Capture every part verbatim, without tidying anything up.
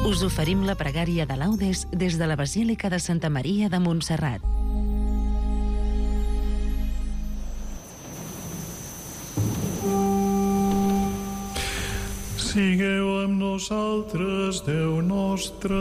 Us oferim la pregària de laudes des de la Basílica de Santa Maria de Montserrat. Sigueu amb nosaltres, Déu nostre.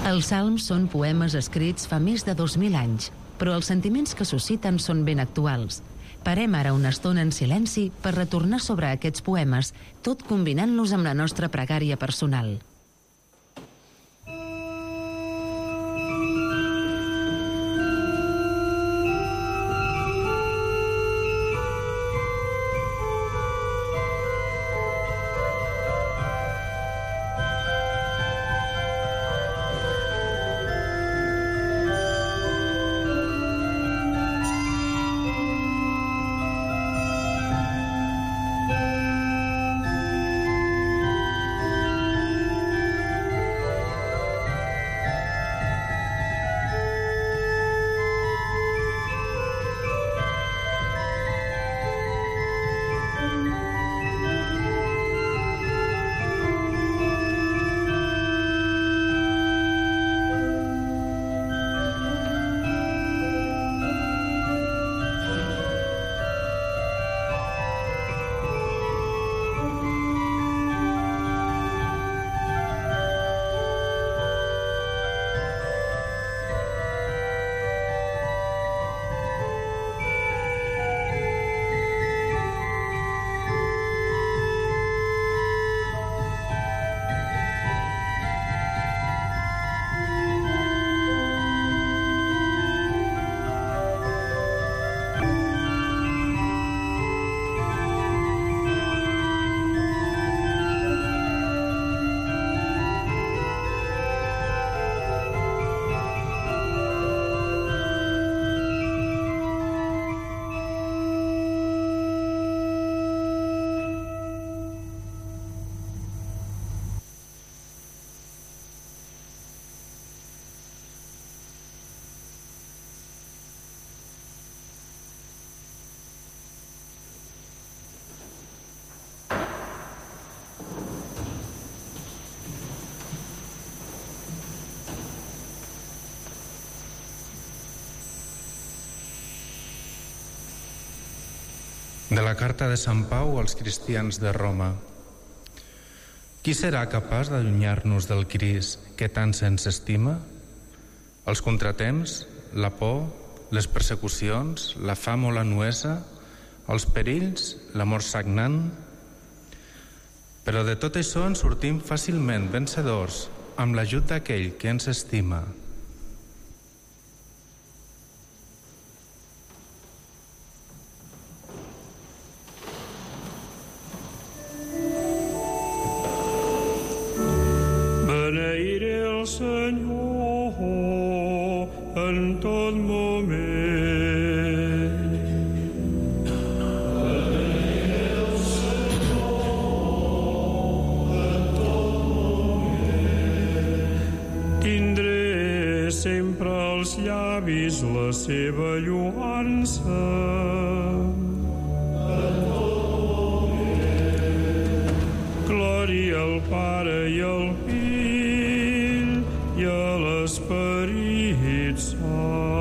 Els salms són poemes escrits fa més de dos mil anys, però els sentiments que susciten són ben actuals. Parem ara una estona en silenci per retornar sobre aquests poemes, tot combinant-los amb la nostra pregària personal. De la carta de Sant Pau als cristians de Roma. Qui serà capaç d'allunyar-nos del Crist que tant se'ns estima? Els contratemps, la por, les persecucions, la fam o la nuesa, els perills, l'amor sagnant. Però de tot això en sortim fàcilment vencedors amb l'ajut d'aquell que ens estima. La seva lloança. Glòria al Pare i al Fill i a l'Esperit Sant.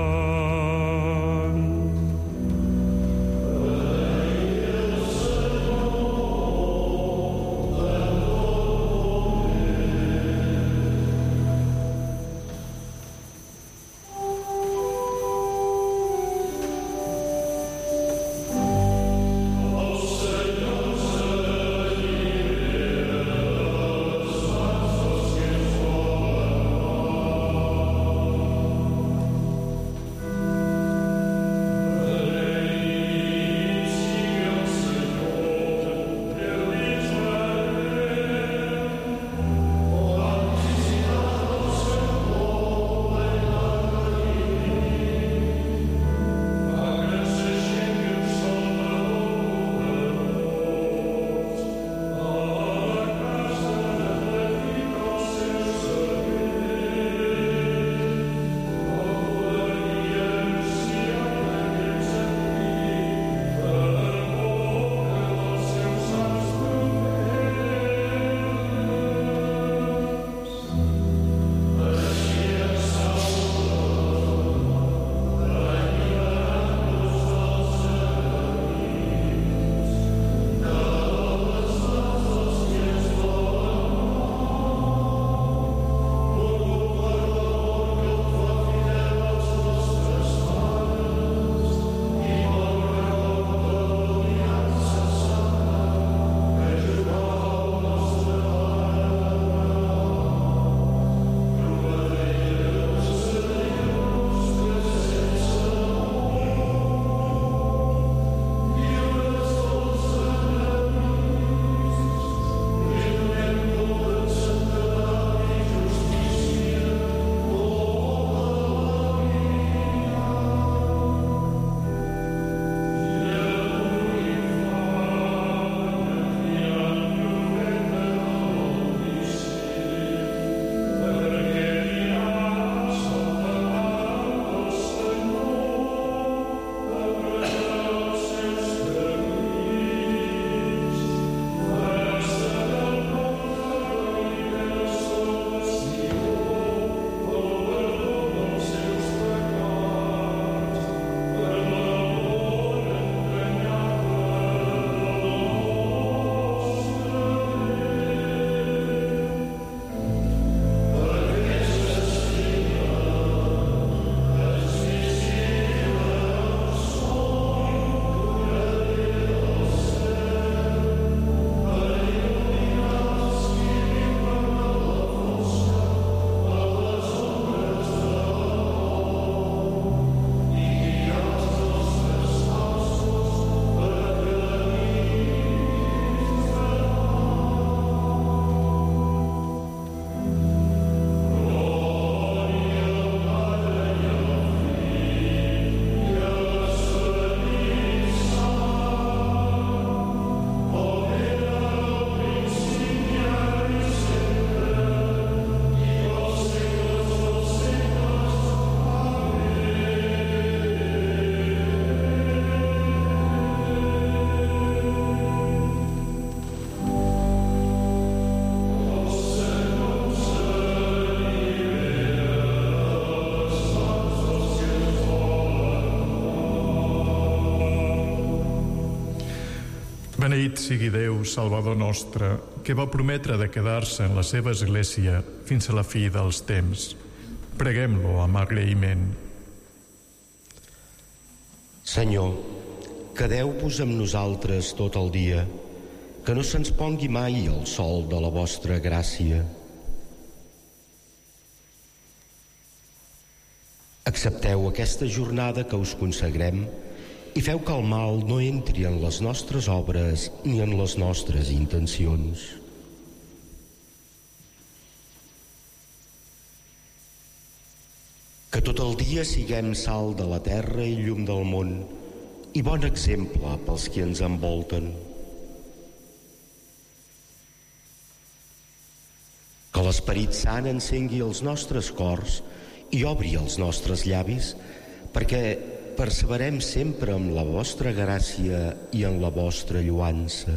Bendit sigui Déu, Salvador nostre, que va prometre de quedar-se en la seva església fins a la fi dels temps. Preguem-lo amb agraïment. Senyor, quedeu-vos amb nosaltres tot el dia, que no se'ns pongui mai el sol de la vostra gràcia. Accepteu aquesta jornada que us consagrem i feu que el mal no entri en les nostres obres ni en les nostres intencions. Que tot el dia siguem sal de la terra i llum del món i bon exemple pels qui ens envolten. Que l'Esperit Sant encengui els nostres cors i obri els nostres llavis perquè perseverem sempre amb la vostra gràcia i en la vostra lloança.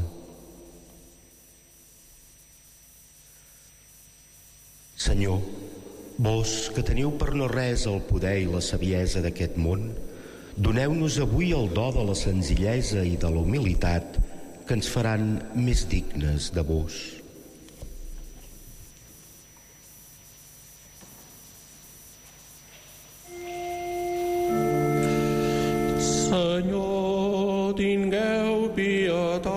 Senyor, vos que teniu per no res el poder i la saviesa d'aquest món, doneu-nos avui el do de la senzillesa i de la humilitat que ens faran més dignes de vos. Senyor, tingueu pietat.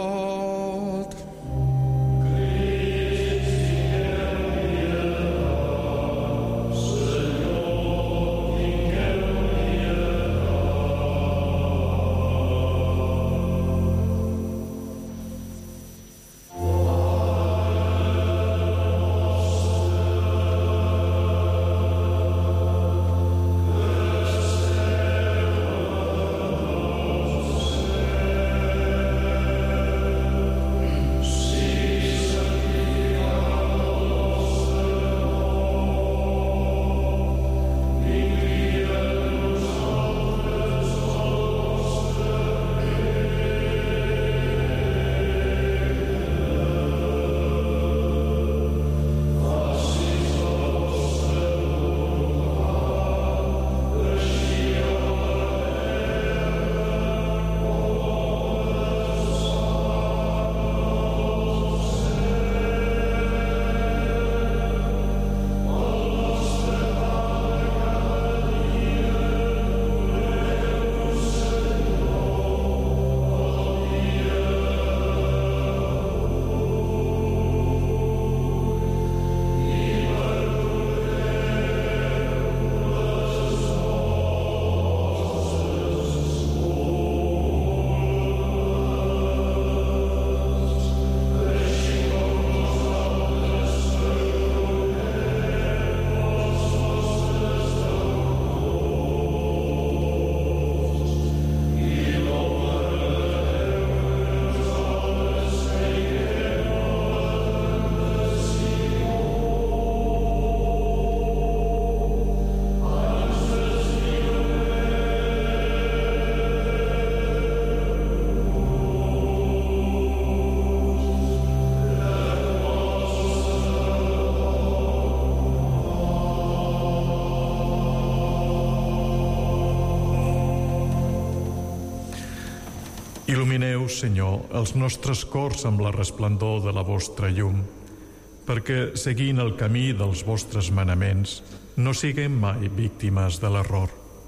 Il·lumineu, Senyor, els nostres cors amb la resplendor de la vostra llum, perquè, seguint el camí dels vostres manaments, no siguem mai víctimes de l'error.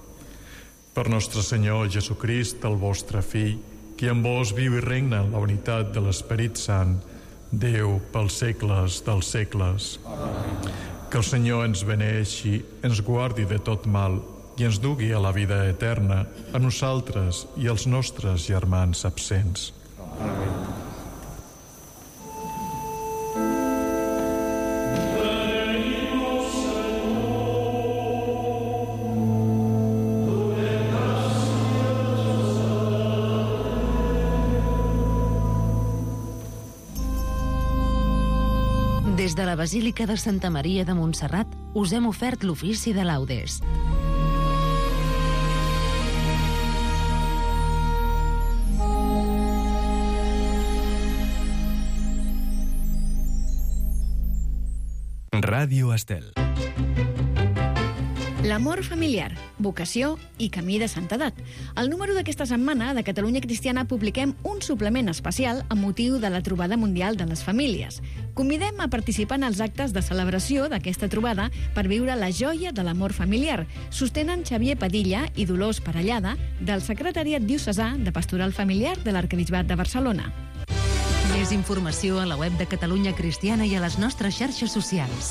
Per nostre Senyor Jesucrist, el vostre Fill, qui amb vos viu i regna en la unitat de l'Esperit Sant, Déu pels segles dels segles. Amén. Que el Senyor ens beneixi, ens guardi de tot mal i ens dugui a la vida eterna, a nosaltres i als nostres germans absents. Amén. Des de la Basílica de Santa Maria de Montserrat us hem ofert l'ofici de laudes. Ràdio Estel. L'amor familiar, vocació i camí de santedat. Al número d'aquesta setmana de Catalunya Cristiana publiquem un suplement especial amb motiu de la Trobada Mundial de les Famílies. Convidem a participar en els actes de celebració d'aquesta trobada per viure la joia de l'amor familiar. Sostenen Xavier Padilla i Dolors Parellada del Secretariat Diocesà de Pastoral Familiar de l'Arquebisbat de Barcelona. Més informació a la web de Catalunya Cristiana i a les nostres xarxes socials.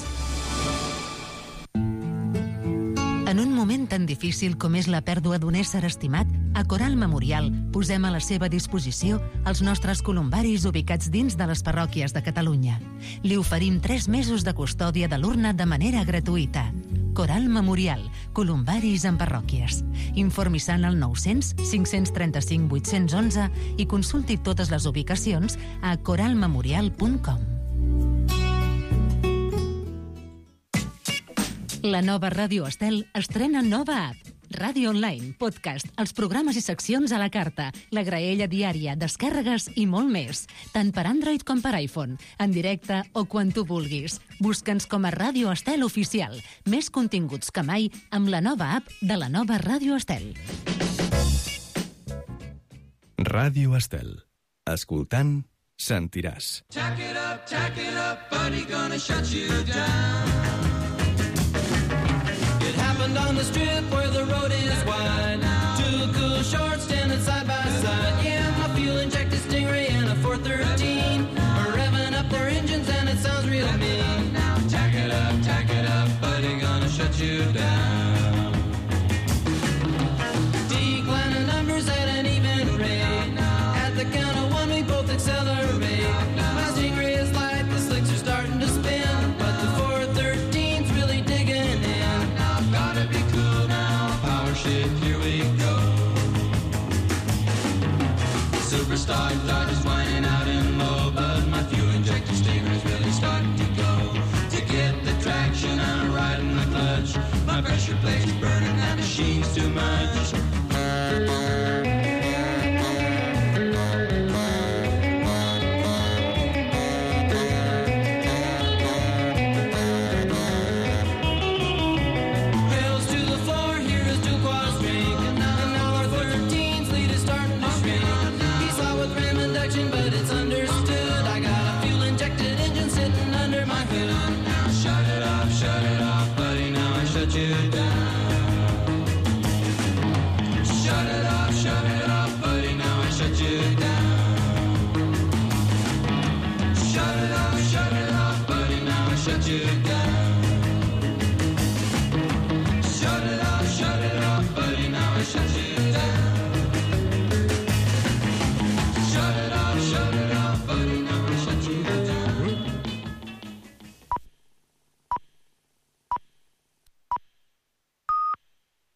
En un moment tan difícil com és la pèrdua d'un ésser estimat, a Coral Memorial posem a la seva disposició els nostres columbaris ubicats dins de les parròquies de Catalunya. Li oferim tres mesos de custòdia de l'urna de manera gratuïta. Coral Memorial, columbaris en parròquies. Informi-se al nou-cents cinc-cents trenta-cinc vuit-cents onze i consulti totes les ubicacions a coral memorial punt com. La nova Ràdio Estel estrena nova app. Ràdio online, podcast, els programes i seccions a la carta, la graella diària, descàrregues i molt més. Tant per Android com per iPhone, en directe o quan tu vulguis. Busca'ns com a Ràdio Estel Oficial. Més continguts que mai amb la nova app de la nova Ràdio Estel. Ràdio Estel. Escoltant, sentiràs. Tack it up, tack it up, buddy, gonna shut you down. It happened on the strip where the road is wide. Two cool shorts standing side by side. Yeah, my fuel-injected Stingray and a four thirteen are revving up their engines and it sounds real mean. Tack it up, tack it up, buddy, gonna shut you down. Declining numbers at an even rate. At the count of one, we both accelerate. My Stingray is light, the slicks are starting to spin, but the four thirteen's really digging in. Gotta be cool now, power shift, here we go. Superstar thought is whining out in low, but my fuel injector Stinger's really starting to go. To get the traction, I'm riding the clutch, my pressure plate's burning.